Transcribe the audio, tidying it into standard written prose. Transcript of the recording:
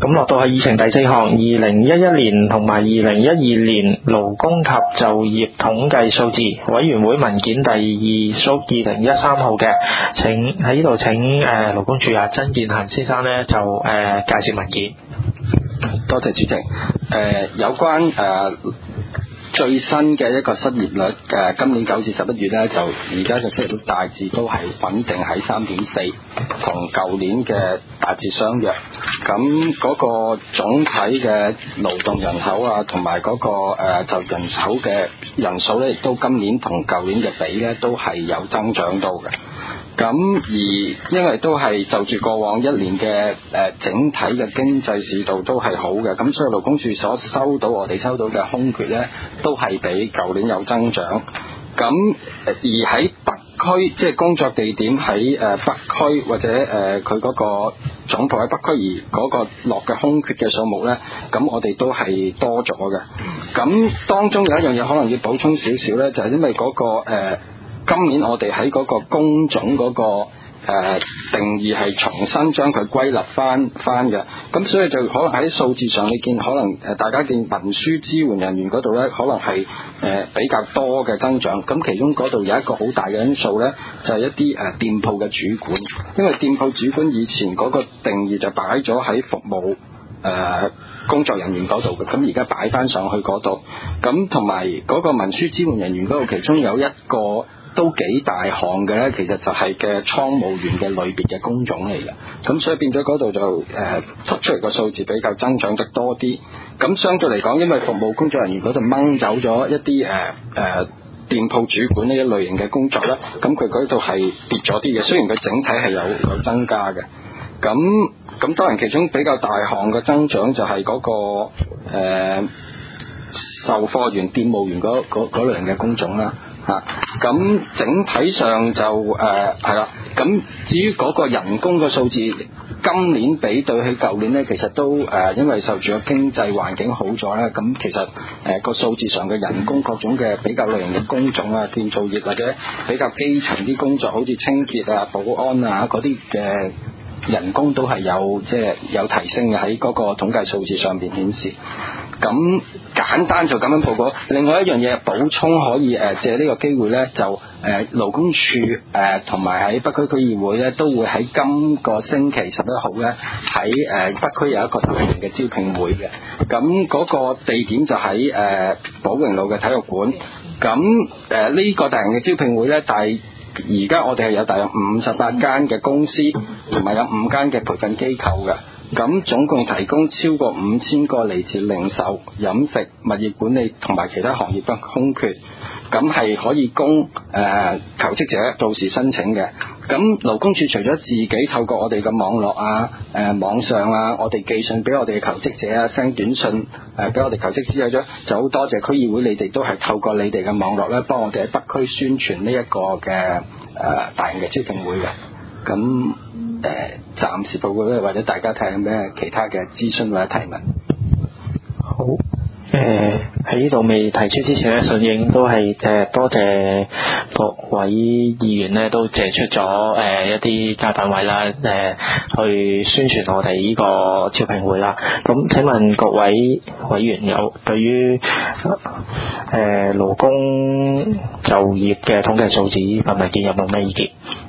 咁落到係議程第4項，2011年同埋2012年勞工及就業統計數字委員會文件第2/2013號嘅，請喺呢度請勞工處曾建恒先生咧就介紹文件。 多謝主席。有關最新嘅一個失業率，今年9至11月咧，就而家嘅失業率大致都係穩定喺3.4，同舊年嘅大致相若。咁嗰個總體嘅勞動人口啊，同埋嗰個就人口嘅人數咧，亦都今年同舊年嘅比咧，都係有增長到嘅。咁而因為都係就住過往一年嘅整體嘅經濟市道都係好嘅，咁所以勞工處我哋收到嘅空缺呢，都係比舊年有增長。咁而喺北區，即係工作地點喺北區或者佢嗰個總部喺北區，而嗰個落嘅空缺嘅數目呢，咁我哋都係多咗嘅。咁當中有一樣嘢可能要補充少少呢，就係因為嗰個今年我哋喺嗰個工種嗰個定義係重新將佢歸納翻嘅，咁所以就可能喺數字上你見可能大家見文書支援人員嗰度呢，可能係比較多嘅增長。咁其中嗰度有一個好大嘅因素呢，就係一啲店鋪嘅主管，因為店鋪主管以前嗰個定義就擺咗喺服務工作人員嗰度嘅，咁而家擺翻上去嗰度。咁同埋嗰個文書支援人員嗰度，其中有一個都幾大項嘅咧，其實就係嘅倉務員嘅類別嘅工種嚟嘅，咁所以變咗嗰度就出嚟個數字比較增長得多啲。咁相對嚟講，因為服務工作人員嗰度掹走咗一啲店鋪主管呢一類型嘅工作咧，咁佢嗰度係跌咗啲嘅，雖然佢整體係有增加嘅。咁當然其中比較大項嘅增長就係嗰個售貨員、店務員嗰類型嘅工種啦。咁整體上就係啦。咁至於嗰個人工嘅數字，今年比對起舊年呢，其實都因為受住個經濟環境好咗咧，咁其實個數字上嘅人工各種嘅比較類型嘅工種啊，建造業或者比較基層啲工作，好似清潔啊、保安啊嗰啲嘅人工都係有提升嘅，喺嗰個統計數字上邊顯示。咁簡單就咁樣報告。另外一樣嘢補充可以借呢個機會呢，就勞工處同埋喺北區區議會呢，都會喺今個星期11號呢，喺北區有一個大型嘅招聘會嘅。咁嗰個地點就喺寶榮路嘅體育館。咁呢個大型嘅招聘會呢，而家我哋係有大約58間嘅公司，同埋有5間嘅培訓機構嘅。咁總共提供超過5000個嚟自零售、飲食、物業管理同埋其他行業嘅空缺，咁係可以供求職者到時申請嘅。咁勞工處除咗自己透過我哋嘅網絡啊、網上啊，我哋寄信俾我哋嘅求職者啊，send 短信俾我哋求職者咗，就好多謝區議會，你哋都係透過你哋嘅網絡咧，幫我哋喺北區宣傳呢一個嘅大型嘅招聘會嘅。咁暫時報告咧，或者大家睇下咩其他嘅諮詢或者提問。 好，喺呢度未提出之前咧，順應都係多謝各位議員咧，都借出咗一啲家單位啦，去宣傳我哋呢個招聘會啦。咁請問各位委員有對於勞工就業嘅統計數字份文件有冇咩意見？